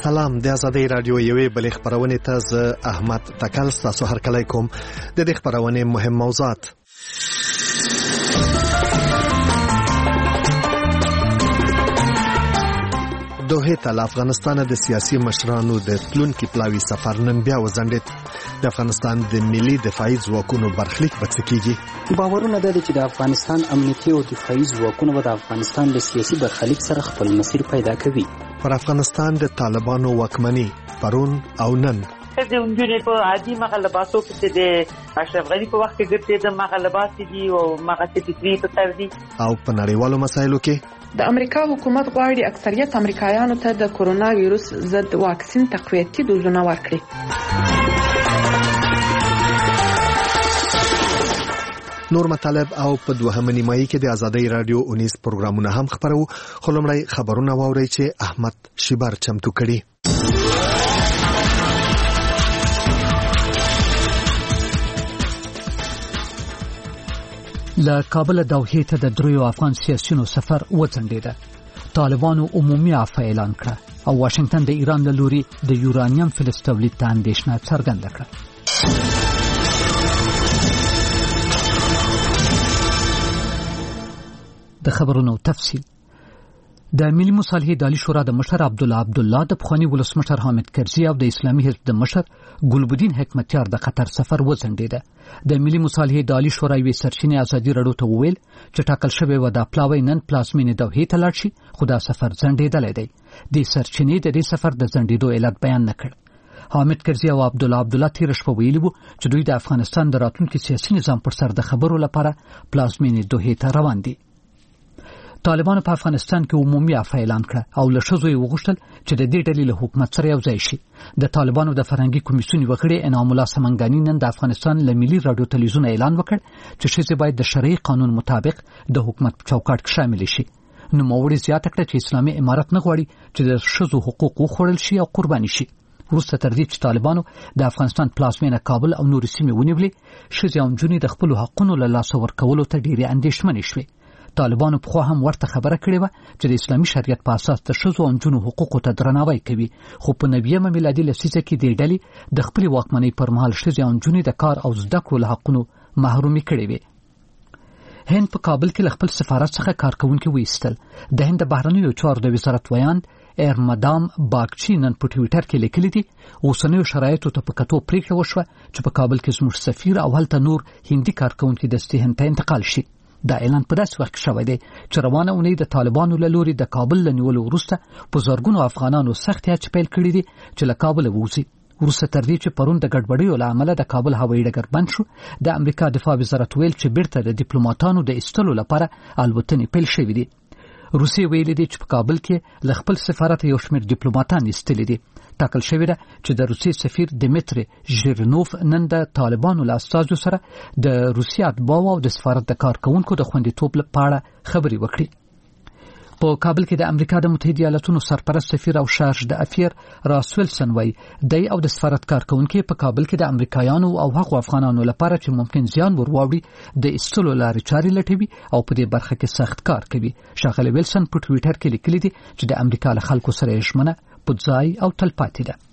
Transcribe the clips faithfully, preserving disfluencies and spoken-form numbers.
سلام د ازادۍ رادیو یوې بلې خبرونې ته زه احمد تکل ستاسو هرکلی کوم. د دې خبرونې مهم موضوعات: دوحې ته له افغانستان د سیاسي مشرانو د تلونکي پلاوي سفر نن بیا وځنډېد. د افغانستان د ملي دفاعي ځواکونو برخلیک به څه کیږي؟ باورونه دا دي چې د افغانستان امنیتي او دفاعي ځواکونه به د افغانستان د سیاسي برخلیک سره خپل مسیر پیدا کوي. پر افغانستان د طالبانو واکمني پرون او نن د اونجونې په عادي مغلباتو کې د اشرف غني په وخت کې ګرځي د مغلبات دي او مغه فکری په تر دي. او په نړیوالو مسایلو کې د امریکا حکومت غواړي اکثریت امریکایانو ته د کورونا وایروس ضد واکسین تقویتي دوزونه ورکړي. نور مطالب او په دوهمه نیمایي کې د ازادۍ رادیو اونیس پروګرامونه هم خبرو. خو لومړی خبرونه واورئ چې احمد شیبر چمتو کړي. له کابل دوحې ته د دریو افغان سیاسیونو سفر وځنډېده. طالبانو عمومي عفو اعلان کړه او واشنگټن د ایران له لوري د یورانیم فلز تولید ته اندېښنه څرګنده کړه. د خبرونو تفصیل: د ملي مصالحې د عالی شورا د مشر عبدالله عبدالله، د پخواني ولسمشر حامد کرزي او د اسلامي حزب د مشر ګلبدین حکمتیار د قطر سفر وځنډېده. د ملي مصالحې د عالی شورا یوې سرچینې ازادي رادیو ته وویل چې ټاکل شوی و د پلاوی نن پلازمینې دوحې ته لاړ شي، خو دا سفر ځنډېدلی دی. د سرچینې د دې سفر د ځنډېدو علت بیان نه کړ. حامد کرزي او عبدالله عبدالله تیر شپه ویلي وو چې دوی د افغانستان د راتلونکي سیاسي نظام پر سر د خبرو لپاره پلازمینې دوحې ته روان دي. طالبانو په افغانستان کې عمومي عفو اعلان کړه او له ښځو یې وغوښتل چې د دې ډلې له حکومت سره یو ځای شي. د طالبانو د فرهنګي کمیسیون وکړې انعام الله سمنګانی نن د افغانستان له ملي رادیو تلویزیون اعلان وکړ چې ښځې باید د شرعي قانون مطابق د حکومت په چوکاټ کې شامل شي. نوموړي زیاته کړه چې اسلامي امارت نه غواړي چې د ښځو حقوق وخوړل شي او قرباني شي. وروسته تر دې چې طالبانو د افغانستان پلازمینه کابل او نورې سیمې ونیولې، ښځې او نجونې د خپلو حقونو له لاسه ورکولو ته ډېرې اندېښمنې شوې. طالبانو په خو هم ورته خبره کړې و چې د اسلامي شریعت په اساس د ښځو او نجونو حقوقو ته درناوی کوي، خو په نویمه میلادي لسیزه کې د ډلې د خپل واکمنۍ پر مهال ښځې او نجونې د کار او زده کړو له حقونو محرومي کړې وي. هند په کابل کې له خپل سفارت څخه کارکونکي وایستل. د هند د بهرنیو چارو د وزارت ویاند ایر مدام باگچی نن په ټویټر کې لیکلي دي اوسنیو شرایطو ته په کتو پریکړه وشوه چې په کابل کې زموږ سفیر او هلته نور هندي کارکونکي دستې هند ته انتقال شي. دا اعلان په داسې وخت کې شوی دی چې روانه اونۍ د طالبانو له لوري د کابل له نیولو وروسته په زرګونو افغانانو سختې هڅې پیل کړي دي چې له کابله ووځي. وروسته تر دې چې پرون د ګډوډیو له امله د کابل هوایي ډګر بند شو، د امریکا دفاع وزارت ویل چې بیرته د ډیپلوماټانو د ایستلو لپاره الوتنې پیل شوې دي. روسیې ویلي دي چې په کابل کې له خپل سفارت یو شمېر ډیپلوماټان ایستلي دي. ټاکل شوې ده چې د روسیې سفیر دمیتری ژیرنوف نن د طالبانو له استازو سره د روسیې اتباعو او د سفارت د کارکونکو د خوندیتوب په اړه خبرې وکړي. په کابل کې د امریکا د متحده ایالاتونو سرپرست سفیر او شارج د افیر راس ویلسن وایي دی او د سفارت کارکونکو په کابل کې د امریکایانو او هغو افغانانو لپاره چې ممکن زیان ورواوړي د ایستلو لارې چارې لټوي او په دې برخه کې سخت کار کوي. ښاغلی ویلسن په ټویټر کې لیکلي دي چې د امریکا له خلکو سره یې ژمنه پوځای او تلپاتې ده.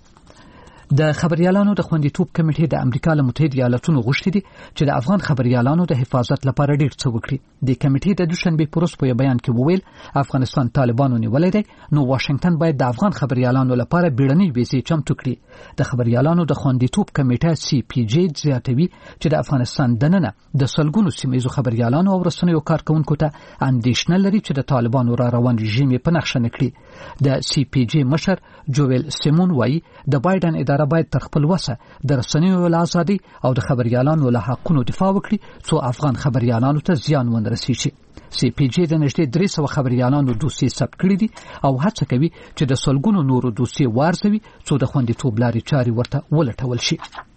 د خبريالانو د خوندیتوب کمیټې د امریکا له متحده ایالاتونو غوښتي دي چې د افغان خبريالانو د حفاظت لپاره ډېر څه وکړي. د کمیټې د دوشنبه پروس په بیان کې وویل افغانستان طالبانو نیولې دی، نو واشنگټن باید د افغان خبريالانو لپاره بیړنۍ ویزې چمتو کړي. د خبريالانو د خوندیتوب کمیټه سی پی جی زیاتوي چې د افغانستان دننه د سلګونو سیمایي خبريالانو او رسنیو کارکونکو ته اندېښنه لري چې د طالبانو را روان رژیم په نقشه نکړي. د سی پی جی مشر جویل سیمون وایي د بایدن اداره باید تر خپل وسه د رسنیو له ازادي او د خبريالانو له حقونو دفاع وکړي څو افغان خبريالانو ته زیان ونه رسیږي. سی پی جی د نږدې درې سوه خبريالانو دوسیې ثبت کړي دي او هڅه کوي چې د سلګونو نورو دوسیې وارزوي څو د خوندیتوب لارې چارې ورته ولټول شي.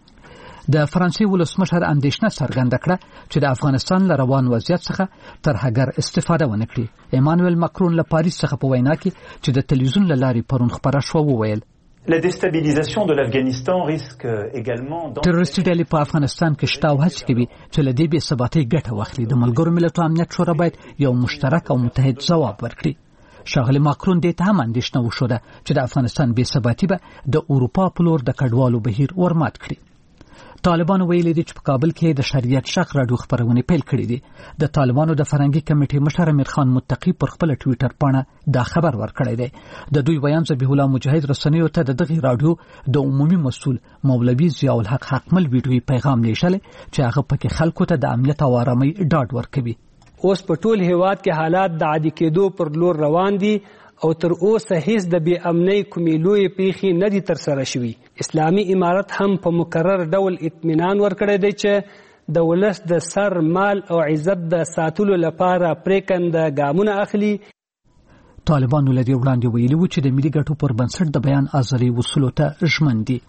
د فرانسې ولسمشر اندېښنه څرګنده کړه چې د افغانستان له روان وضعیت څخه ترهګر استفاده ونه کړي. ایمانوئل ماکرون له پاریس څخه په وینا کې چې د تلویزیون له لارې پرون خبره شوه وویل La déstabilisation de l'Afghanistan risque également تروریستي ډلې په افغانستان کې شته او هڅې کوي چې له دې بې ثباتۍ ګټه واخلي. د ملګرو ملتونو امنیت شورا باید یو مشترک او متحد ځواب ورکړي. ښاغلي ماکرون دې ته هم اندېښنه وښوده چې د افغانستان بې ثباتي به د اروپا په لور د کډوالو بهیر ورمات کړي. طالبانو ویلي دي چې په کابل کې د شریعت شق راډیو خپرونې پیل کړې دي. د طالبانو د فرهنګي کمیټې مشر امیر خان متقي پر خپل ټویټر باندې دا خبر ورکړی دی. د دوی ویان ذبیح الله مجاهد رسنیو ته د دغه راډیو د عمومي مسؤل مولوي ضیاء الحق حقمل ویډیوي پیغام لیږلی چې هغه پکې خلکو ته د امنیت او آرامۍ ډاډ ورکوي. اوس په ټول هیواد کې حالات د عادي کېدو پر لور روان دي او تر اوسه هیڅ د بې امنۍ کومې لویې پیښې نه دي ترسره شوي. اسلامي امارت هم په مکرر ډول اطمینان ورکړی دی چې د ولس د سر مال او عزت د ساتلو لپاره پریکنده ګامونه اخلي. طالبانو له دې وړاندې ویلي وو چې د ملي ګټو پر بنسټ د بیان ازادي وصولو ته ژمن دي.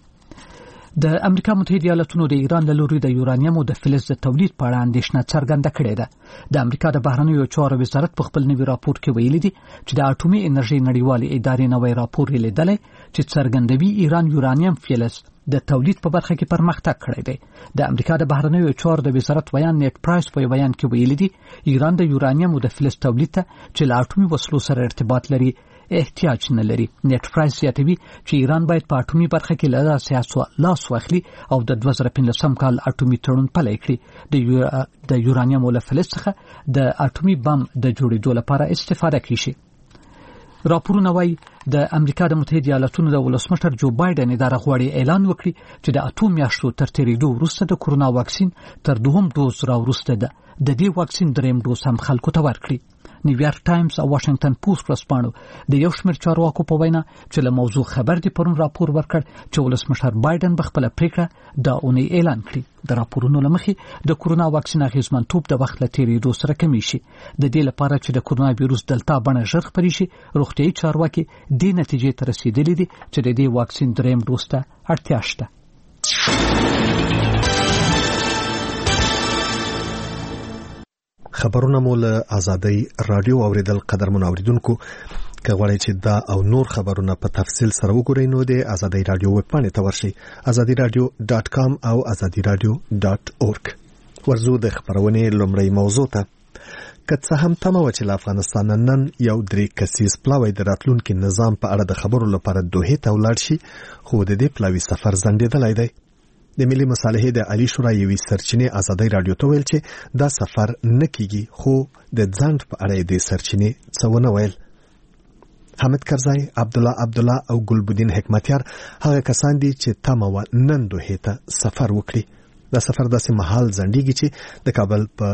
د امریکا متحده ایالاتونو د ایران له لوري د یورانیم او د فلز د تولید په اړه اندېښنه څرګنده کړې ده. د امریکا د بهرنیو چارو وزارت په خپل نوي راپور کې ویلي دي چې د اټومي انرژي نړیوالې ادارې نوی راپور یې لیدلی چې څرګندوي ایران یورانیم فلز د تولید په برخه کې پرمختګ کړی دی. د امریکا د بهرنیو چارو د وزارت ویان نیټ پرایس په بیان کې ویلي دي ایران د یورانیم او د فلز تولید ته چې له اټومي وسلو سره ارتباط لري احتیاج نه لري. نیټ پرایس زیاتوي چې ایران باید په اټومي برخه کې له سیاست لاس واخلي او د دوه زره پنځلسم کال اټومي تړون پلی کړي. د یو د یورانیم او فلز څخه د اټومي بم د جوړېدو لپاره استفاده کیږي. راپورونه وايي د امریکا د متحده ایالاتونو د ولسمشر جو بایدن اداره غواړي اعلان وکړي چې د اټو میاشتو تر تیریدو وروسته د کورونا واکسین تر دوهم ډوز را وروسته ده د دې واکسین دریم ډوز هم خلکو ته ورکړي. نیویارک ټایمز او واشنگټن پوسټ ورسپانو د یو شمېر چارواکو په وینا چې له موضوع خبر دي پرون راپور ورکړ چې ولسمشر بایدن به خپله پریکړه د اونۍ اعلان کړي. د راپورونو له مخې د کورونا واکسین اغېزمنتوب د وخت له تیریدو سره کمی شي. د دې لپاره چې د کورونا ویروس دلتا بڼه ژر خپرې شي روغتیایي چارواکي دې نتیجې ته رسېدلي دي چې د دې واکسین دریم ډوز ته اړتیا شته. خبرونه مو له آزادۍ رادیو اوریدل قدرمن اوریدونکو که غواړئ چې دا او نور خبرونه په تفصیل سره وګورئ نو د آزادۍ رادیو ویب پاڼې ته ورشئ آزادي رادیو ډاټ کام او آزادي رادیو ډاټ اورګ. ورځو د خبرونې لومړی موضوع ته. که څه هم تمه وه چې له افغانستان نن یو درې کسیز پلاوی د راتلونکي نظام په اړه د خبرو لپاره دوحې ته ولاړ شي خو د دې پلاوي سفر ځنډېدلی دی. د ملي مصالحې د عالی شورا یوې سرچینې آزادۍ رادیو ته ویل چې دا سفر نه کیږي خو د ځنډ په اړه د سرچینې څه ونه ویل. حامد کرزی، عبدالله عبدالله او ګلبدین حکمتیار هغه کسان دي چې تمه وه نن دوحې ته سفر وکړي. دا سفر داسې مهال ځنډېږي چې د کابل په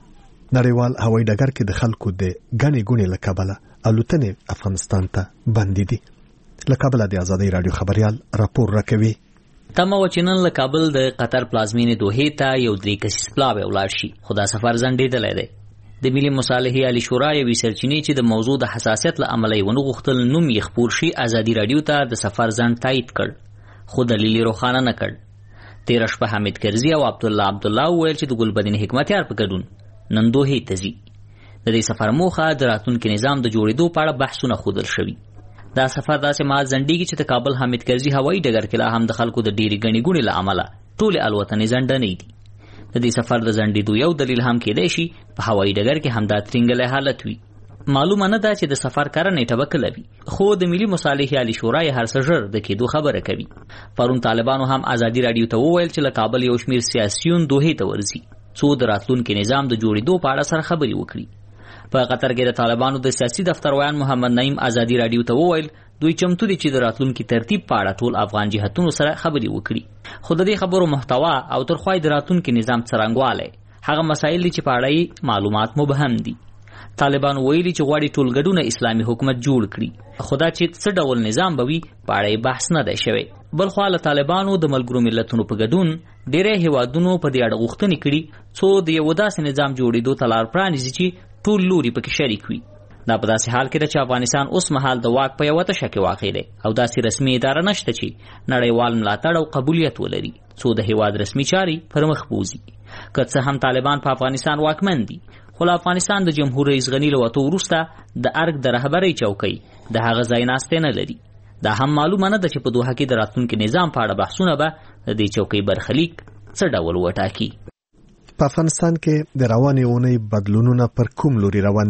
نړیوال هوایي ډګر کې د خلکو د ګڼې ګوڼې له کبله الوتنې افغانستان ته بندې دي. له کابله د آزادۍ رادیو خبریال راپور راکوي. تمه وه چې نن له کابل د قطر پلازمینې دوحې ته یو درې کسیز پلاوی ولاړ شي خو دا سفر ځنډېدلی دی. د ملي مصالحې عالی شورا یوې سرچینې چې د موضوع د حساسیت له امله یې ونه غوښتل نوم یې خپور شي آزادي رادیو ته د سفر ځنډ تایید کړ خو دلیل یې روښانه نه کړ. تېره شپه حامد کرزي او عبدالله عبدالله وویل چې د ګلبدین حکمتیار په ګډون نن دوحې ته ځي. د دې سفر موخه د راتلونکي نظام د جوړېدو په اړه بحثونه ښودل شوي. دا سفر داسې مهال ځنډېږي چې د کابل حامد کرزي هوایي ډګر کې لا هم د خلکو د ډېرې ګڼې ګوڼې له امله ټولې الوتنې ځنډنې دي. د دې سفر د ځنډېدو یو دلیل هم کېدای شي په هوایي ډګر کې همدا ترینګلی حالت وي. معلومه نه ده چې د سفر کره نیټه به کله وي خو د ملي مصالحې عالی شورا یې هر څه ژر د کېدو خبره کوي. پرون طالبانو هم آزادي راډیو ته وویل چې له کابل یو شمېر سیاسیون دوحې ته ورځي څو د راتلونکي نظام د جوړېدو په اړه سره خبرې وکړي. په قطر کې د طالبانو د سیاسي دفتر ویان محمد نعیم آزادي راډیو ته وویل دوی چمتو دي چې د راتلونکي ترتیب په اړه ټول افغان جهتونو سره خبرې وکړي خو د دې خبرو محتوا او ترخوای د راتلونکي نظام څرنګوالی هغه مسایل دي چې په اړه یې معلومات مبهم دي. طالبان ویلي چې غواړي ټولګډونه اسلامي حکومت جوړ کړي خو دا چې څه ډول نظام به وي په اړه یې بحث نه دی شوی. بلخوا له طالبانو د ملګرو ملتونو په ګډون ډېری هیوادونو په دې اړه غوښتنې کړي څو د یو داسې نظام جوړېدو ته لار پرانیزي چې ټول لوري پکې شریک وي. دا په داسې حال کې ده چې افغانستان اوس مهال د واک په یوه تشه کې واقع دی او داسې رسمي اداره نشته چې نړیوال ملاتړ او قبولیت ولري څو د هیواد رسمي چارې پر مخ بوځي. که څه هم طالبان په افغانستان واکمن دي خو له افغانستان د جمهور رئیس غني له وتو وروسته د ارګ د رهبرۍ چوکۍ د هغه ځای ناستې نه لري. دا هم معلومه نه ده چې په دوحه کې د راتلونکي نظام په اړه بحثونه به د دې چوکۍ برخلیک څه ډول وټاکي. په افغانستان کې د روانې اونۍ بدلونونه پر کوم لوري روان دي؟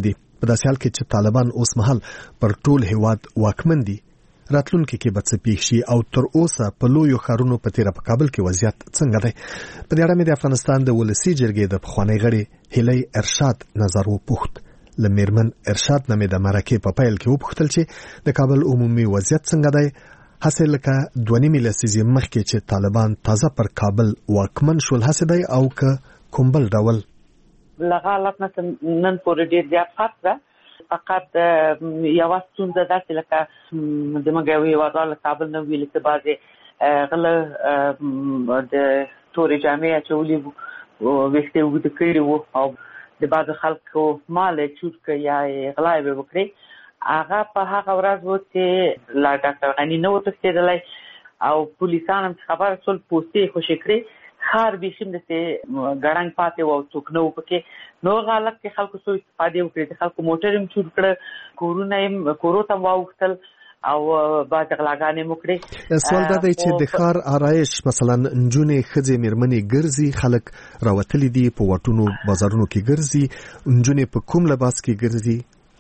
په داسې حال کې چې طالبان اوس مهال پر ټول هیواد واکمن دي راتلونکي کې به څه پیښ شي او تر اوسه په لویو ښارونو په تیره په کابل کې وضعیت څنګه دی. په دې اړه مې د افغانستان د ولسي جرګې د پخوانۍ غړي هیلۍ ارشاد نظر وپوښت. له میرمن ارشاد نه مې د مرکې په پیل کې وپوښتل چې د کابل عمومي وضعیت څنګه دی، هسې لکه دوه نیمې لسیزې مخکې چې طالبان تازه پر کابل واکمن شول هسې دی او که کوم بل ډول؟ له حالت نه نن پورې ډېر زیات فرق ده. فقط یوه ستونزه ده چې لکه زموږ یو هېوادوال له کابل نه ویلي چې بعضې غله د تورې جامې اچولي وو، ویښته یې اوږده کړي وو او د بعضو خلکو مال یې چور کړ یا یې غلا یې وکړې. هغه په هغه ورځ و چې لا ډاکټر غني نه و تښتېدلی او پولیسان هم چې خبره شول پوستې یې خوشې کړې. ښار بیخي همداسې ګړنګ پاتې و او څوک نه و پکې. نو هغه حالت کې خلکو څو استفادې وکړې، د خلکو موټر هم چور کړه، کورونه یې کورو ته هم واوښتل او بعضې غلاګانې هم وکړې. سوال دا دی چې د ښار آرایش مثلا نجونې ښځې میرمنې ګرځي، خلک راوتلي دي په واټونو بازارونو کې ګرځي، نجونې په کوم لباس کې ګرځي؟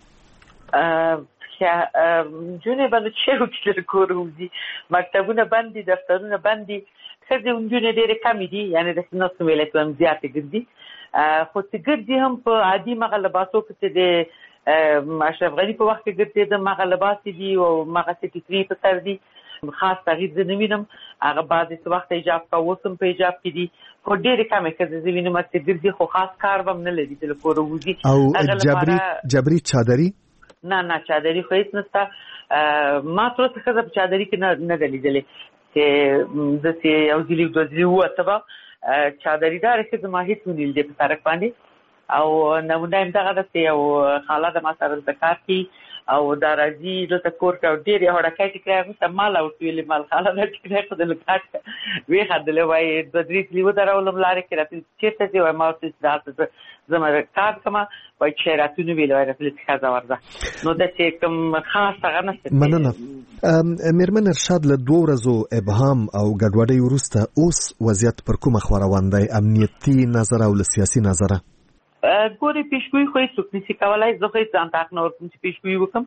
نجونې به نو چیرې وکړي له کوره وځي، مکتبونه بند دي، دفترونه بند دي، ښځې نجونې ډېرې کمې دي، یعنې داسې نورو ولایتونو هم زیاتې ګرځي. خو چې ګرځي هم په عادي مغه لباسو کې چې د اشرف غني په وخت کې ګرځېدم هغه لباس دي او مغسې ټیکري په سر دي، خاص تغییر زه نه وینم. هغه بعضې څه وخت حجاب کا اوس هم په حجاب کې دي، خو ډېرې کمې ښځې زه وینم چې ګرځي، خو خاص کار به هم نه لري چې له کوره وځي. او جبري جبري چادري؟ نه نه چادري خو هیڅ نشته. ما تر اوسه ښځه په چادري کې نه نه ده لیدلې چې داسې یو ځلي دوه ځلي ووته به چادري داره ښځه ما هیڅ ونه لیدې په سړک باندې. او نمونه هم دغه ده چې یو خاله د ما سره دلته کار کوي او دا راځي دلته کور کې او ډېر یې هوډکی ټیکری اغوسته مال او ورته ویلې مال خاله دا ټیکری ایښودلو کاټ ویې خندلې وایي دوه درې ځلې ودرولم لارې کې راتلې چېرته ځې وایي ما ورته چې دلته زه زه کار کومه وایي چې راتلونو ویلې وایي راتلې چې ښځه ورځه. نو داسې کوم خاص هغه نشته. مننه. میرمن ارشاد له دوه ورځو ابهام او ګډوډۍ وروسته اوس وضعیت پر کومه خوا روان دی، امنیتي نظره او له سیاسي نظره؟ ګورې پیشګویي خو هېڅوک نشي کولی، زه خو هېڅ ځان ته حق نه ورکوم چې پیشګویي وکړم.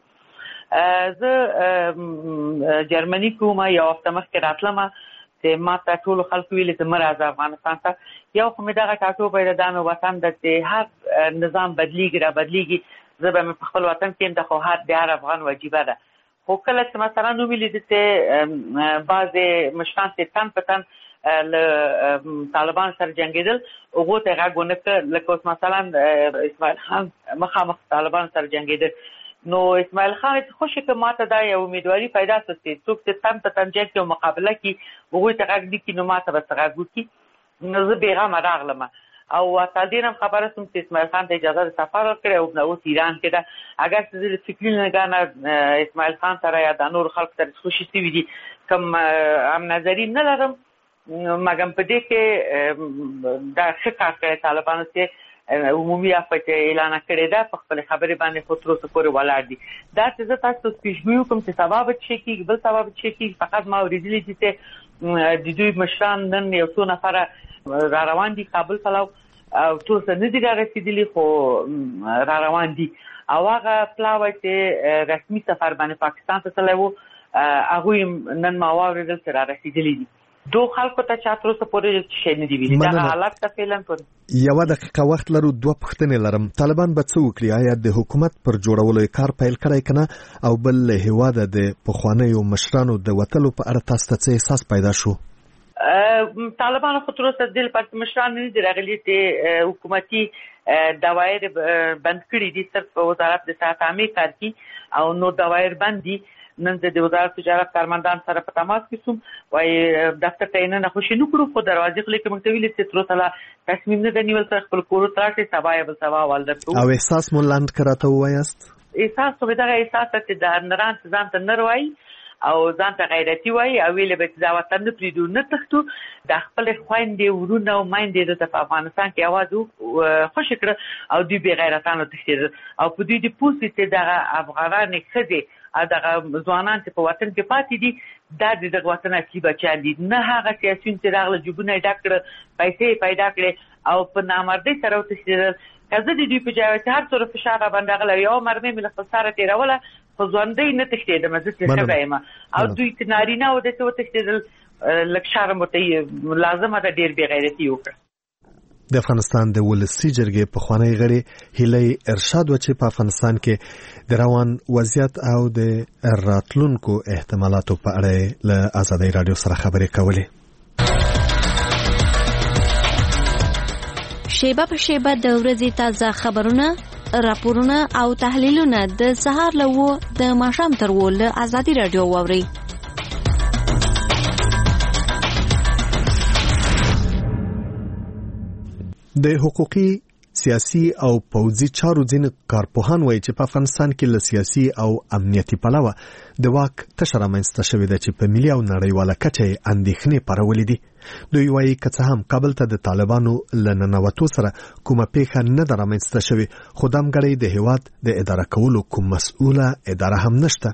زه جرمني کوم یو هفته مخکې راتلمه چې ما ته ټولو خلکو ویلې چې مه راځه افغانستان ته. یو خو مې دغه ټاټوبی ده، دا مې وطن ده چې هر نظام بدلیږي را بدلیږي، زه به مې په خپل وطن کې یم، د خو هر د هر افغان وجیبه ده. خو کله چې مثلا ومې لیده چې بعضې مشران چې تن په تن له طالبان سره جنګېدل، هغو ته یې غږ ونه کړ. لکه اوس مثلا اسماعیل خان مخامخ طالبان سره جنګېدل، نو اسماعیل خان چې خوشې که ما ته دا یو امیدواري پیدا شوه چې څوک چې تن په تن جنګ کې او مقابله کړي هغوی ته غږ نه کړي، نو ما ته به څه غږ وکړي. نو زه بېغمه راغلم او اصالدین هم خبره شوم چې اسماعیل خان ته اجازه د سفر ورکړی او اوس ایران کې ده. اگر چې زه د فکري نګاه نه اسماعیل خان سره یا د نورو خلکو سره خوشي شوي دي، کوم هم نظري نه لرم، مګم په دې کې دا ښه کار کړی طالبانو چې عمومي عفو چې اعلان کړی ده، په خپلې خبرې باندې خو تر اوسه پورې ولاړ دي. دا چې زه تاسو ته پیشګویي وکړم چې سبا به څه کېږي، بل سبا به څه کېږي، فقط ما اورېدلي دي چې د دوی مشران نن یو څو نفره را روان دي کابل پلو او تر اوسه نه دي رارسېدلي، خو را روان دي. او هغه پلاوی چې رسمي سفر باندې پاکستان ته تللی و، هغوی نن ما واورېدل چې را رسېدلي دي. دو خلکو ته چا تر اوسه پورې شی نه دي ویلي. دغه حالت ته فعلا پورې یوه دقیقه وخت لرو، دوه پوښتنې لرم. طالبان به څه وکړي؟ آیا د حکومت پر جوړولو یې کار پیل کړی که نه؟ او بل له هېواده د پخوانیو مشرانو د وتلو په اړه تاسو ته څه احساس پیدا شو؟ طالبانو خو تر اوسه دې لپاره مشران نه دي راغلي چې حکومتي دوایر بند کړي دي، صرف وزارت د صحت عامې کار کوي او نور دوایر بند دي. نن زه د وزارت تجارت کارمندان سره په تماس کې شوم، وایي دفتر ته یې نن خوشي نه کړو، خو دروازې خولې کې موږ ته ویلي چې تر اوسه لا تصمیم نه ده نیول چې خپل کورو ته راشئ، سبا یا بل سبا حوال درکوو. او احساس مو لنډ که راته ووایاست؟ احساس خو مې دغه احساس ده چې د نران چې ځان ته نر وایي او ځان ته غیرتي وایي او ویلې به چې دا وطن نه پرېږدو نه تښتو، د خپلې خویندې ورونه او میندې دلته په افغانستان کې یوازې خوشې کړه او دوی بې غیرتانو تښتېدل او په دوی دې پوه شي چې دغه افغانانې ښځې دغه ځوانان چې په وطن کې پاتې دي، دا د دغه وطن اصلي بچیان دي، نه هغه سیاسیون چې راغله جوبونه یې ډک کړه، پیسې یې پیدا کړې او په نامردۍ سره وتښتېدل. کزه د دوی په جواب هر څور فشار باندې غل یو مرمه مل خساره تیروله خو ځوندې نه تښتېدم زه څه وایم او دوی نارینه او د څه تښتېدل لک شرم ته لازمه ده ډیر بی غیرتی وکړه. د افغانستان د ولسی جرګې په خوانی غړي هیلې ارشاد و چې په افغانستان کې د روان وضعیت او د راتلونکو احتمالاتو په اړه له آزادۍ رادیو سره خبرې کولې. شیبه په شیبه د ورځې تازه خبرونه، راپورونه او تحلیلونه د سهار له و د ماښام تر و له آزادۍ رادیو واورئ. د حقوقي سیاسي او پوځي چارو ځینې کارپوهان وایي چې په افغانستان کې له سیاسي او امنیتي پلوه د واک تشه رامنځته شوې ده چې په ملي او نړیواله کچه یې اندېښنې پارولې دي. دوی وایي که څه هم کابل ته د طالبانو له ننوتو سره کومه پیښه نه ده رامنځته شوې، خو د همګړۍ د هېواد د اداره کولو کوم مسؤله اداره هم نشته.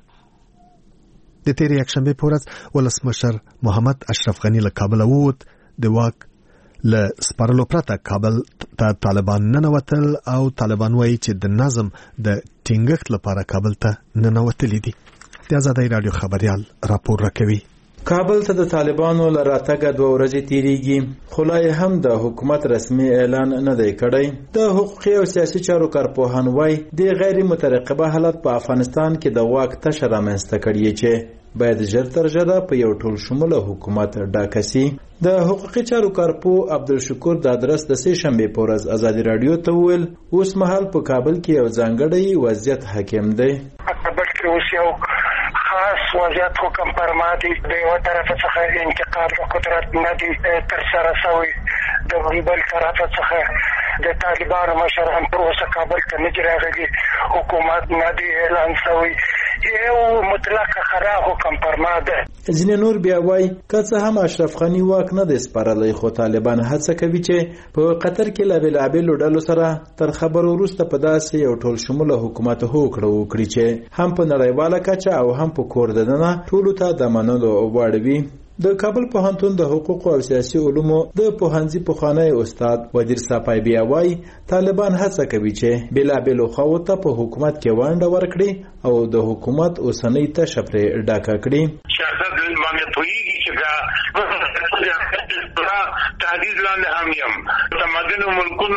د تېرې یکشنبې په ورځ ولسمشر محمد اشرف غني له کابله ووت. د واک له سپارلو پرته کابل ته طالبان ننوتل او طالبان وایي چې د نظم د ټینګښت لپاره کابل ته ننوتلي دي. د آزادۍ رادیو خبريال راپور راکوي. کابل ته د طالبانو له راتګه دوه ورځې تیریږي، خو لا هم د حکومت رسمي اعلان نه دی کړی. د حقوقي او سیاسي چارو کارپوهان وایي د غیر مترقبه حالت په افغانستان کې د واک تشه رامنځته کړي چې باید ژر تر ژره په یو ټول شموله حکومت ډاکه سي. د حقوقي چارو کارپوه عبدالشکور دادرس د سې شنبې په ورځ ازادي رادیو ته وویل اوس مهال په کابل کې یو ځانګړی وضعیت حاکم دی. کابل کې اوس یو خاص وضعیت حکم فرما دی. د یو طرف څخه انتقال د قدرت نه دی ترسره شوی، د بل طرف څخه د طالبانو مشران پر اوسه کابل ته نه راغلي، حکومت نه دی اعلان شوی، یو مطلق خرا حکم فرما ده. ځینې نور بیا وایي که څه هم اشرف غني واک نه دی سپارلی، خو طالبان هڅه کوي چې په قطر کې له بېلابېلو ډلو سره تر خبرو وروسته په داسې یو ټول شموله حکومت هوکړه وکړي چې هم په نړیواله کچه او هم په کور دننه ټولو ته د منلو وړ وي. د کابل پوهنتون د حقوق او سیاسي علومو د پوهنځي پخوانی استاد وزیر صافی بیا وایي طالبان هڅه کوي چې بېلابېلو خواوو ته په حکومت کې ونډه ورکړي او د حکومت اوسنۍ تشه پرې ډاکه کړي. سیاست باندې پوهېږي چې دا تهدید لاندې هم یم، تمدنو ملکونو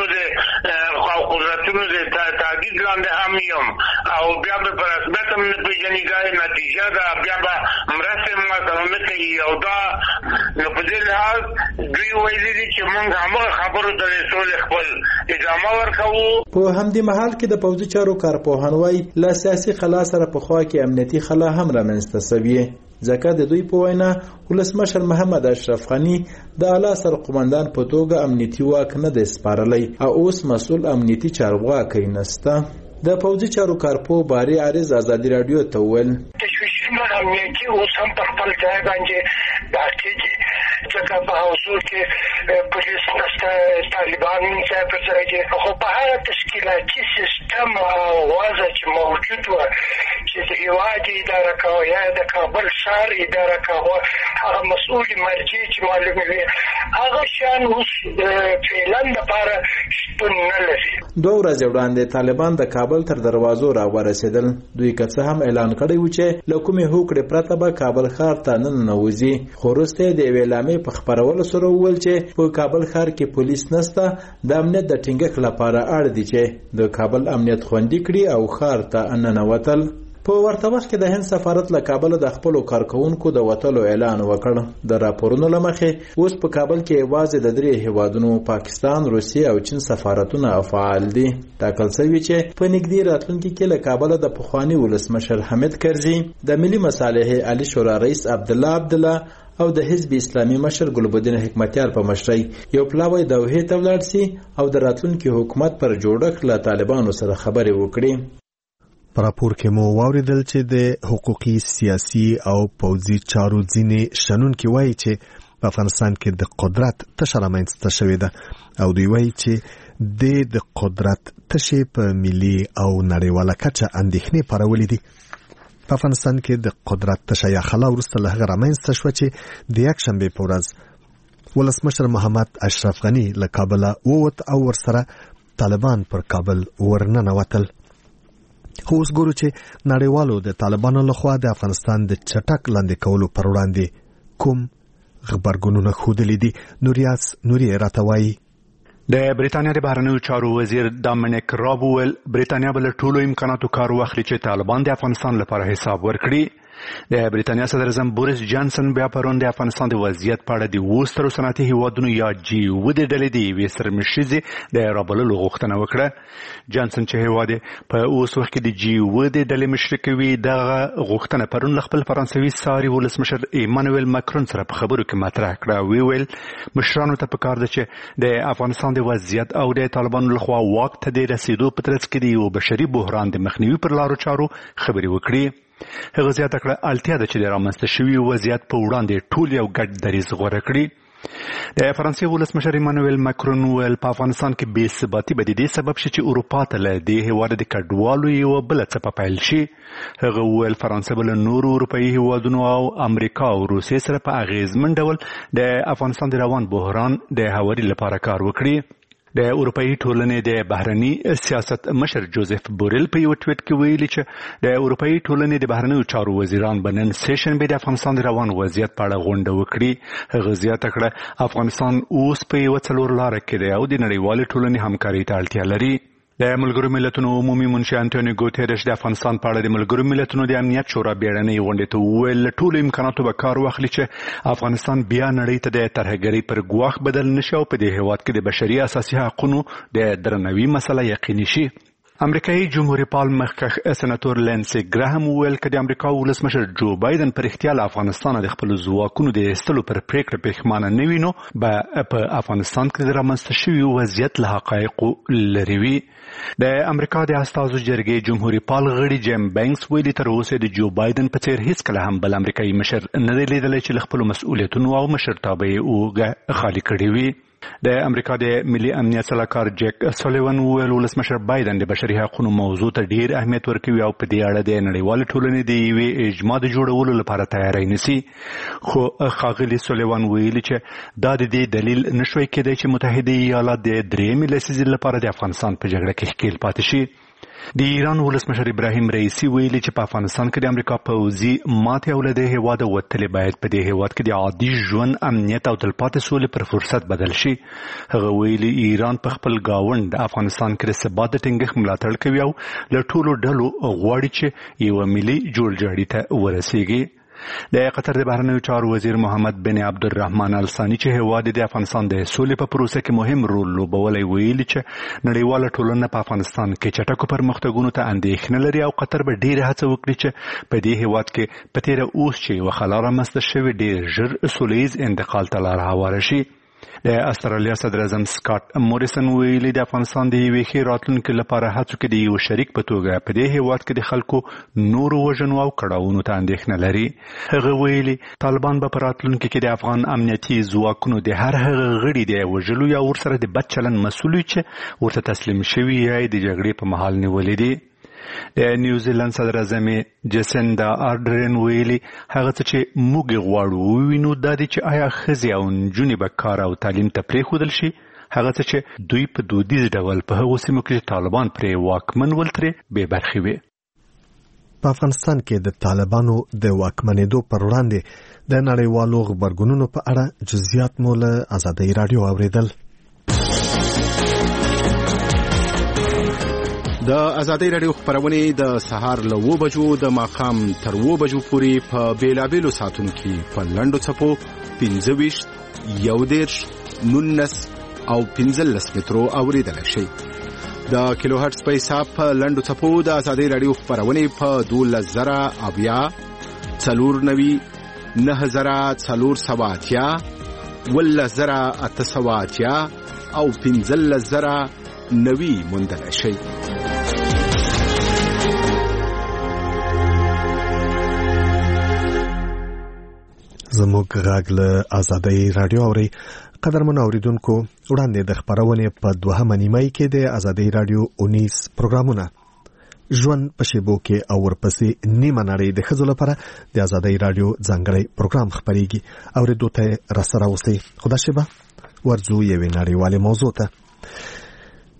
د او قدرتونو د تهدید لاندې هم یم او بیا به په رسمیت هم نه پېژني. دا نتیجه ده، بیا به مرستې ما سره نه کوي او دا نو په دې لحاظ دوی ویلي دي چې موږ همغه خبرو ته د سولې خپل ادامه ورکوو. په همدې مهال کې د پوځي چارو کارپوهان وایي له سیاسي خلا سره په خوا کې امنیتي خلا هم رامنځته شوې، ځکه د دوی په وینا ولسمشر محمد اشرف غني د اعلی سرقومندان په توګه امنیتي واک نه دی سپارلی او اوس مسؤل امنیتي چارواکی نسته. د پوځي چارو کارپوه باري عارض آزادي رادیو ته وویل تشویشونه امنیتي اوس هم په خپل ځای باندې باقي ځکه په حضور کې پولیس نشته، طالبان ځای پر ځای دي، خو په هغه تشکیلاتي سیستم او وضع چې موجود و چې د هېواد اداره کوه یا د کابل ښار اداره کوه هغه مسؤل مرجع چې معلومې وي هغه شیان اوس فعلا دپاره شتون نه لري. دوه ورځې وړاندې طالبان د کابل تر دروازو را ورسېدل. دوی که څه هم اعلان کړی و چې له کومې هوکړې پرته به کابل ښار ته نه ننوځي، خو وروسته د یوې اعلامیې په خپرولو سره وویل چې په کابل ښار کې پولیس نسته، د امنیت د ټینګښت لپاره اړ دي چې د کابل امنیت خوندي کړي او ښار ته ننوتل. په ورته وخت کې د هند سفارت له کابل د خپلو کارکونکو د وتلو اعلان وکړ. د راپورونو له مخې اوس په کابل کې یوازې د درې هیوادونو پاکستان، روسیې او چین سفارتونه فعال دي. ټاکل شوي چې په نږدې راتلونکي کې له کابل د پخواني ولسمشر حامد کرزي، د ملي مصالحې علي شورا رئیس عبدالله عبدالله او د حزب اسلامي مشر ګلبدین حکمتیار په مشرۍ یو پلاوی دوحې ته ولاړ سي او د راتلونکي حکومت پر جوړښت له طالبانو سره خبرې وکړي. په راپور کې مو واوریدل چې د حقوقي، سیاسي او پوځي چارو ځینې شنونکي وایي چې په افغانستان کې د قدرت تشه رامنځته شوې ده او دوی وایي چې د قدرت تشې په ملي او نړیواله کچه اندېښنې پارولې دي. په افغانستان کې د قدرت تشه یا خلا وروسته له هغه رامنځته شوه چې د یکشنبې په ورځ ولسمشر محمد اشرف غني له کابله ووت او ورسره طالبان پر کابل ورننوتل. خو اوس ګورو چې نړیوالو د طالبانو لخوا د افغانستان د چټک لاندې کولو پر وړاندې کوم غبرګونونه ښودلي دي. نوریاس نوري راته وایي. د بریتانیا د بهرنیو چارو وزیر ډامینیک راب وویل بریتانیا به له ټولو امکاناتو کار واخلي چې طالبان د افغانستان لپاره حساب ورکړي. د بریتانیا صدر اعظم بوریس جانسن بیا پرون د افغانستان د وضعیت په اړه د اوو سترو صنعتي هیوادونو یا جی اوه د ډلې د یوې سرمشریزې د رابللو غوښتنه وکړه. جانسن چې هیواد په اوس وخت کې د جی اوه د ډلې مشري کوي دغه غوښتنه پرون له خپل فرانسوي ساري ولسمشر ایمانویل ماکرون سره په خبرو کې مطرح کړه. وی ویل مشرانو ته پکار ده چې د افغانستان د وضعیت او د طالبانو لخوا واک ته د رسیدو په ترڅ کې د یو بشري بحران د مخنیوي پر لارو چارو خبرې وکړي. هغه زیاته کړه اړتیا ده چې د رامنځته شوي وضعیت په وړاندې ټول یو ګډ دریځ غوره کړي. د فرانسې ولسمشر ایمانویل ماکرون ویل په افغانستان کې بې ثباتي به د دې سبب شي چې اروپا ته له دې هېواده د کډوالو یوه بله څپه پیل شي. هغه وویل فرانسه به له نورو اروپایي هېوادونو او امریکا او روسیې سره په اغیزمن ډول د افغانستان د روان بحران د هواري لپاره کار وکړي. د اروپایي ټولنې د بهرني سیاست مشر جوزف بوریل په یو ټویټ کې ویلي چې د اروپایي ټولنې د بهرنیو چارو وزیران به نن سهشنبه د افغانستان د روان وضعیت په اړه غونډه وکړي. هغه زیاته کړه افغانستان اوس په یوه څلور لاره کې دی او د نړیوالې ټولنې همکارۍ ته اړتیا لري. د ملګرو ملتونو عمومي منشي انټونیو ګوتيرش د افغانستان په اړه د ملګرو ملتونو د امنیت شورا بیړنۍ غونډې ته وویل له ټولو امکاناتو به کار واخلي چې افغانستان بیا نړۍ ته د ترهګرۍ پر ګواښ بدل نشي او په دې هېواد کې د بشري اساسي حقوقو د درناوي مسله یقیني شي. امریکایي جمهوریت پال مخکښ سناتور لینسي ګراهم وویل که د امریکا ولسمشر جو بایدن پر اختیا له افغانستان د خپلو ځواکونو د ایستلو پر پریکړه پښیمانه نه وي نو به په افغانستان کې د رامنځته شوي وضعیت له حقایقو لرې وي. د امریکا د استازو جرګې جمهوریت پال غړي جیم بینکس ویلي تر اوسه د جو بایدن په څیر هیڅکله هم بل امریکایي مشر نه دی لیدلی چې له خپلو مسؤلیتونو او مشرتابه یې اوږه خالي کړې وي. د امریکا د ملي امنیت سلاکار جیک سولیوان وویل ولسمشر بایدن د بشري حقوقو موضوع ته ډیر اهمیت ورکوي او په دې اړه د نړیوالې ټولنې د یوې اجماع د جوړولو لپاره تیاری نیسي. خو ښاغلي سولیوان ویلي چې دا د دې دلیل نشوي کېدی چې متحده ایالات د درېیمې لسیزې لپاره د افغانستان په جګړه کې ښکیل پاتې شي. د ایران ولسمشر ابراهیم رئیسی ویلي چې په افغانستان کې د امریکا پوځي ماتې او له دې هېواده وتلې باید په دې هېواد کې د عادي ژوند امنیت او تلپاتې سولې پر فرصت بدل شي. هغه ویلي ایران په خپل ګاونډ افغانستان کې د ثبات د ټینګښت ملاتړ کوي او له ټولو ډلو غواړي چې یوه ملي جوړجاړي ته ورسیږي. د قطر د بهرنیو چارو وزیر محمد بن عبدالرحمن الثاني چې هیواد د افغانستان د سولې په پروسه کې مهم رول لوبولی ویلي چې نړیواله ټولنه په افغانستان کې چټکو پرمختګونو ته اندېښنه لري او قطر به ډېره هڅه وکړي چې په دې هیواد کې په تېره اوس چې یوه خلا رامنځته شوې ډېر ژر سولیز انتقال ته لاره هواره شي. د استرالیا صدر اعظم سکاټ موریسن ویلي د افغانستان د یوې ښې راتلونکي لپاره هڅو کې د یو شریک په توګه په دې هېواد کې د خلکو نورو وژنو او کړاوونو ته اندېښنه لري. هغه ویلي طالبان به په راتلونکي کې د افغان امنیتي ځواکونو د هر هغه غړي د وژلو یا ورسره د بد چلند مسؤل وي چې ورته تسلیم شوي یا د جګړې په مهال نیولي دي. د نیوزیلند صدر اعظم جسیندا آردرن ویلي هغه څه چې موږ غواړو ووینو دا دی چې آیا ښځې او نجونې به کار او تعلیم ته پرېښودل شي، هغه څه چې دوی په دودیز ډول په هغو سیمو کې چې طالبان پرې واکمن ول ترې بې برخې وي. په افغانستان کې د طالبانو د واکمنېدو پر وړاندې د نړیوالو غبرګونونو په اړه جزئیات مو له ازادۍ راډیو اورېدل. د ازادۍ راډیو خبرونه د سهار له اوو بجو د ماښام تر اوو بجو پورې په بیلابیلو ساعتونو کې په لنډو څپو پنځه ویشت، یو دېرش، نولس او پنځلس مترو اورېدلی شئ. د کیلو هرټز په حساب په لنډو څپو د ازادۍ راډیو خبرونه په دولس زره اویا، څلور نوي، نهه زره څلور سوه اتیا، ولس زره اته سوه اتیا او پنځلس زره نوي موندلی شئ. زموږ غږ له ازادۍ راډیو اوري. قدرمن اوریدونکو، وړاندې د خبرونې په دوهمه نیمایي کې د ازادۍ راډیو اونیس پروګرامونه ژوند په شیبو کې او ورپسې نیمه نړۍ د ښځو لپاره د ازادۍ راډیو ځانګړی پروګرام خپریږي. اورېدو ته راسره اوسئ. خدا شیبه ورځو یوې نړیوالې موضوع ته.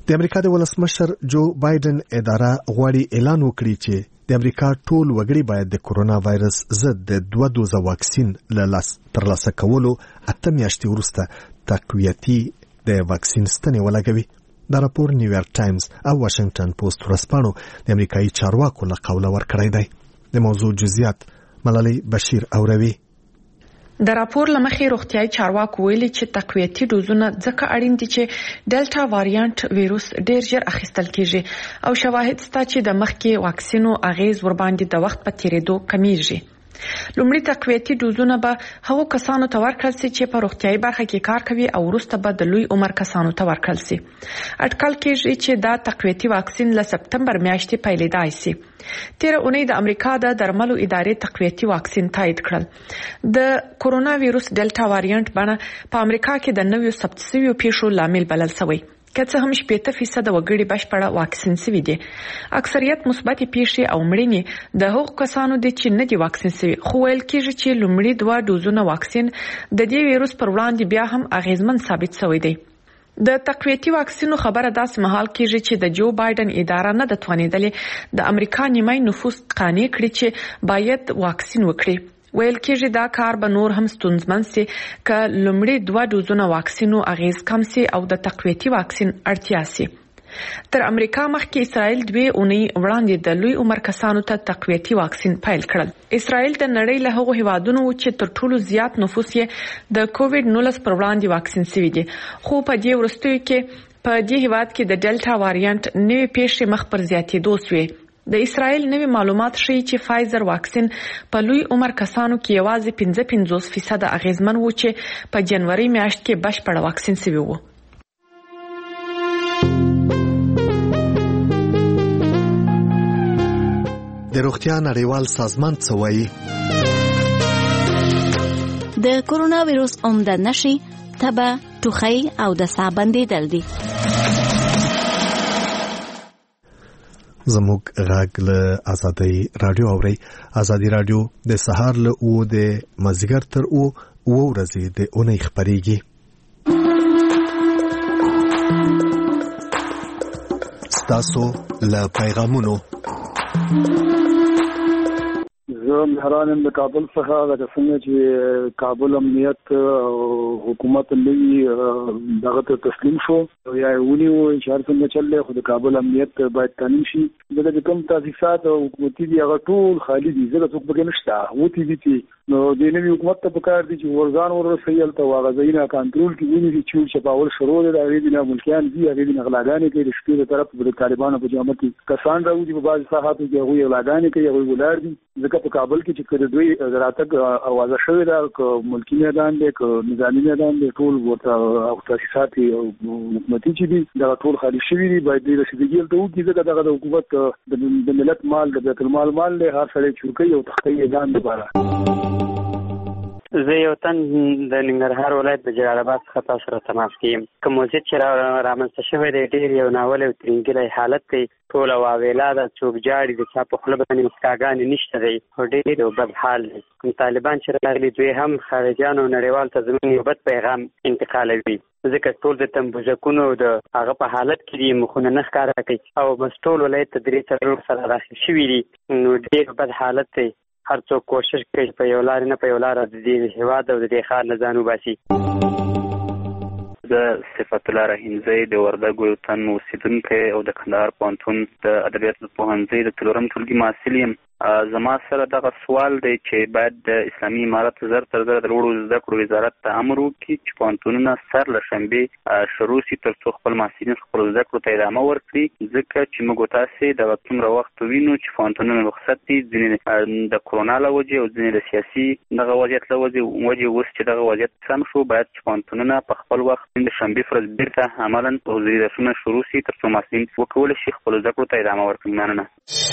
د امریکا د ولسمشر جو بایدن اداره غواړي اعلان وکړي چې د امریکا ټول وګړي باید د کورونا وایرس ضد د دوه دوزه واکسین له لاس ترلاسه کولو اته میاشتې وروسته تقویتي د واکسین ستنې ولګوي. دا راپور نیویارک ټایمز او واشنگټن پوسټ ورځپاڼو د امریکایي چارواکو له قوله ورکړی دی. د موضوع جزئیات ملالۍ بشیر اوروي. د راپور لمخې روغتیايي چارواکو ویلي چې تقویتي ډوزونه ځکه اړین دي چې ډیلټا وایرانت وایروس ډیر ژر اخیستل کیږي او شواهد شته چې د مخکې واکسینو اغیز ور باندې د وخت په تیریدو کمیږي. لومړی تقویتي ډوزونه به هغو کسانو ته ورکړل شي چې په روغتیايي برخه کې کار کوي او وروسته به د لوی عمر کسانو ته ورکړل شي. اټکل کېږي چې دا تقویتي واکسین له سپتمبر میاشتې پیلېدای شي. تیر اونۍ د امریکا د درملو ادارې تقویتي واکسین تایید کړل. د کورونا وایروس ډیلټا وایرانت بڼه په امریکا کې د نویو ثبت شویو پیښو لامل بلل شوی. که څه هم شپږ فیصد وګړي بشپړه واکسین شوي دي. اکثریت مثبت پیښې او مړینې د هغو کسانو دي چې نه دي واکسین شوي، خو ویل کېږي چې لومړی دوه ډوزونه واکسین د دې وایروس پر وړاندې بیا هم اغیزمن ثابت شوی دی. د تقویتي واکسینو خبره داسې مهال کېږي چې د جو بایدن اداره نه د توانېدلې د امریکا نیمای نفوس قانع کړي چې باید واکسین وکړي. ویل کېږي دا کار به نور هم ستونزمن سي که لومړی دوه ډوزونه واکسینو اغیز کم سي او د تقویتي واکسین اړتیا سي. تر امریکا مخکې اسرائیل دوی اونۍ وړاندې د لوی عمر کسانو ته تقویتي واکسین پیل کړل. اسرائیل د نړۍ له هغو هیوادونو چې تر ټولو زیات نفوس یې د کووډ نولس پر وړاندې واکسین شوي دي، خو په دې وروستیو کې په دې هیواد کې د ډیلټا وایرانت نوې پیښې مخ پر زیاتېدو شوې. د اسرائیل نوې معلومات ښیي چې فایزر واکسین په لوی عمر کسانو کې یوازې پنځه پنځوس فیصد اغیزمن و چې په جنوري میاشت کې بشپړ واکسین شوی و. د روغتیا نړیوال سازمان څه وایي؟ د کورونا وایروس عمده نښې تبه، ټوخی او د ساه بندېدل دي. زموږ غږ له آزادۍ رادیو اوري. آزادۍ رادیو د سهار له او د مازیګر تر او او ورځې د اونۍ خبريږي. ستاسو له پیغامونو زه مهران د کابل څخه د څنګه چې کابل امنیت حکومت نوی دغه ته تسلیم شو یا ونیو چې هر څنګه چلې خو د کابل امنیت باید تامین شي. دغه کوم تاسیسات او حکومتي دي هغه ټول خالي دي، زه څوک پکې نشته وتی دي چې نو د نوی حکومت ته پکار دي چې ورځان ورسېل ته واغځینا کنټرول کې ونی چې چې باور شروع دي د غوډینه ملکیان دي هغه د غلاګانې کې د شپې د طرف د طالبانو په جامه کې کسان راوځي په بعض ساحاتو کې هغه غلاګانې کوي هغه ولر دي. ځکه په کابل کې چې کړه دوی راتګ اوازه شوې ده ک ملکی میدان دی ک نظامی میدان دی ټول ورته او تاسیسات حکومتي چې دي دا ټول خالي شوي دي. باید د رسیدګي ته وګورئ ځکه دغه د حکومت د ملت مال د بیت المال مال له هر سړی چورکي او تختی ځان لپاره. زه یو تن د ننګرهار ولایت د جلال آباد څخه تاسو سره تماس کوم. کوم چې چې رامنځته شوی دی ډېر یو ناول او ترنګلی حالت دی، ټول واویلا د څوک جاړي د چا په خوله باندې مسکاګانې نشته دی او ډېر یو بد حال دی. کوم طالبان چې راغلي دوی هم خارجیانو نړیوال ته زموږ یو بد پیغام انتقالوي، ځکه ټول د تمبوزکونو د هغه په حالت کې دي، مخونه نه ښکاره کوي او بس ټول ولایت ته درې څلور سره داخل شوي دي. نو ډېر بد حالت دی. هر څوک کوشش کوي په یو لار نه په یو لار د دې هیواد او د دې ښار نه ځان وباسي. د صفت الله رحیمزی د وردګو یو تن اوسېدونکی او د کندهار پوهنتون د ادبیاتو پوهنځي د څلورم ټولګي محصل یم. زما سره دغه سوال دی چې باید د اسلامي امارت زر تر زر د لوړو زده کړو وزارت ته امر وکړي چې پوهنتونونه سر له شنبې شروع شي تر څو خپل محصلین خپلو زده کړو ته ادامه ورکړي، ځکه چې موږ تاسې د وخت څومره وخت وینو چې پوهنتونونه رخصت دي، ځینې د کرونا له وجې او ځینې د سیاسي دغه وضعیت له وجې. اوس چې دغه وضعیت سم شو باید چې پوهنتونونه په خپل وخت د شنبې پر ورځ بیرته عملاً حضوري درسونه شروع شي تر څو محصلین وکولی شي خپلو زده کړو ته ادامه ورکړي. مننه.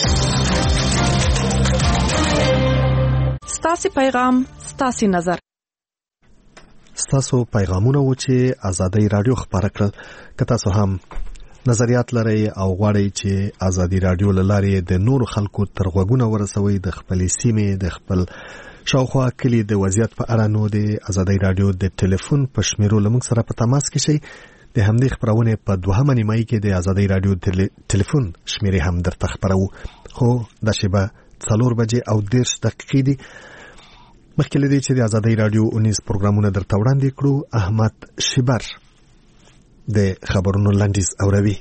ستاسو پیغام، ستاسو نظر. ستاسو پیغامونه و چې آزادۍ رادیو خبره کړل. که تاسو هم نظریات لرئ او غواړئ چې آزادۍ رادیو له لارې د نورو خلکو تر غوږونه ورسوي د خپلې سیمې د خپل شاوخوا کلي د وضعیت په اړه، نو د آزادۍ رادیو د ټلیفون په شمیرو له موږ سره په تماس کې شئ. د همدې خبرونه په دوهمه نیمایي کې د ازادي رادیو ټلیفون شمیرې هم درته خبرو، خو د شبه څلور بجې او دېرش دقیقې دي. مخکې له دې چې د ازادي رادیو اونیز پروګرامونه درته وړاندې کړو، احمد شبر د خبرونو لنډیز اوروي.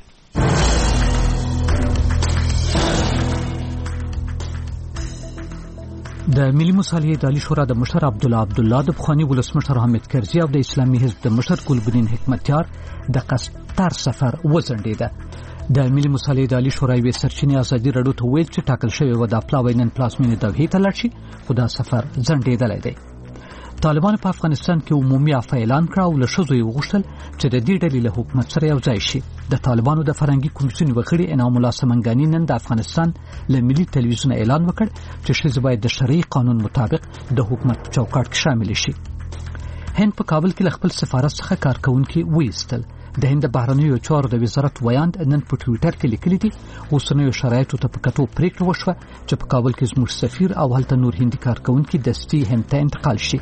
د ملي مصالحې اداري شورا د مشر عبدالله عبدالله د پخواني ولسمشر حامد کرزي او د اسلامي حزب د مشر ګلبدین حکمتیار د قطر سفر وځنډېده. د ملي مصالحې اداري شورا یوې سرچینې ازادي رادیو ته ویل چې ټاکل شوی و د پلاوی نن پلازمینې دوحې ته لاړ شي، خو دا سفر ځنډېدلی دی. طالبانو په افغانستان کې عمومي عفوه اعلان کړه او له ښځو یې وغوښتل چې د دې ډلې له حکومت سره یو ځای شي. د طالبانو د فرهنګي کمیسیون غړي انعام الله سمنګاني نن د افغانستان له ملي تلویزیون اعلان وکړ چې ښځې باید د شرعي قانون مطابق د حکومت په چوکاټ کې شامل شي. هند په کابل کې له خپل سفارت څخه کارکونکي وایستل. د هند بهرنیو چارو د وزارت ویاند نن په ټویټر کې لیکلي دي اوسنیو شرایطو ته په کتو پریکړه وشوه چې په کابل کې زموږ سفیر او هلته نور هندي کارکونکي دستي هند ته انتقال شي.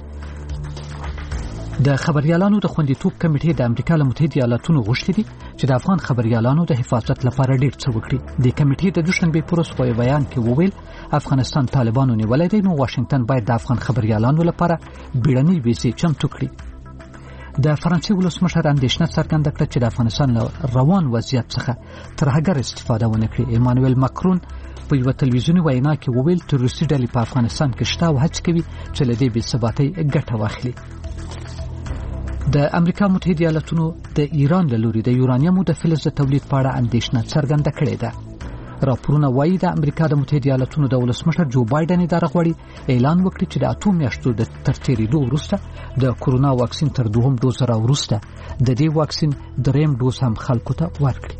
د خبريالانو د خوندیتوب کمیټې د امریکا له متحده ایالاتونو غوښتي دي چې د افغان خبريالانو د حفاظت لپاره ډیر څه وکړي. د کمیټې د دوشنبه پر ورځ په بیان کې وویل افغانستان طالبانو نیولای دی، نو واشنگټن باید د افغان خبريالانو لپاره بیړنۍ ویزې چمتو کړي. د فرانسې ولسمشر اندېښنه څرګنده کړه چې د افغانستان له روان وضعیت څخه تر هغه استفاده ونه کړي. ایمانوئل ماکرون په یو تلویزیوني وینا کې وویل تروریستي ډلې په افغانستان کې شته او هڅه کوي چې له دې بې ثباتۍ ګټه واخلي. د امریکا متحده ایالاتونو د ایران له لوري د یورانیمو د فلز د تولید په اړه اندېښنه څرګنده کړې ده. راپورونه وایي د امریکا د متحده ایالاتونو د ولسمشر جو بایدن اداره غواړي اعلان وکړي چې د اته میاشتو د تر تېرېدو وروسته د کورونا واکسین تر دوهم ډوز راوروسته د دې واکسین دریم ډوز هم خلکو ته ورکړي.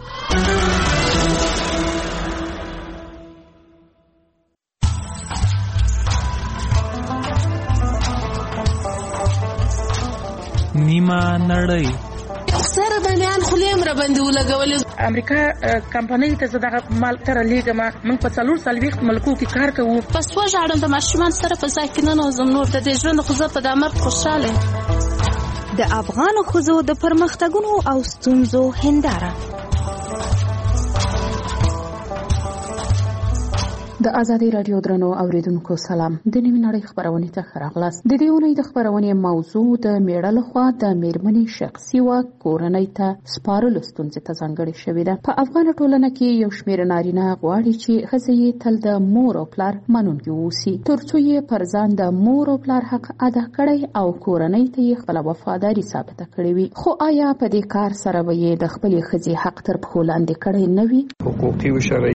نیمه نړۍ سره باندې خلیم را باندې ولګول. امریکا کمپنۍ ته زداغه مال تر لیګما من په څلور سالويخت ملکو کې کار کوو. پس وژاړم د ماشومان سره په ځکه نه زم نور د ژوند خو زه په دامر خوشاله. د افغان خوځو د پرمختګونو او ستونزو هنداره. د ازادي رادیو درنو اوریدونکو سلام. د نیمه نړۍ خبرونه ته راغلاست. د دې اونۍ د خبرونه موضوع د میړه لخوا د میرمنې شخصي واک کورنۍ ته سپارلو ستونزې ته ځانګړې شوې ده. په افغان ټولنه کې یو شمېر نارینه غواړي چې ښځې یې تل د مور او پلار منونکي واوسي، ترڅو یې پر ځان د مور او پلار حق ادا کړي او کورنۍ ته یې خپل وفاداري ثابته کړې وي. خو آیا په دې کار سره به یې د خپلې ښځې حق تر پښو لاندې کړی نه وي؟ حقوقي او شرعي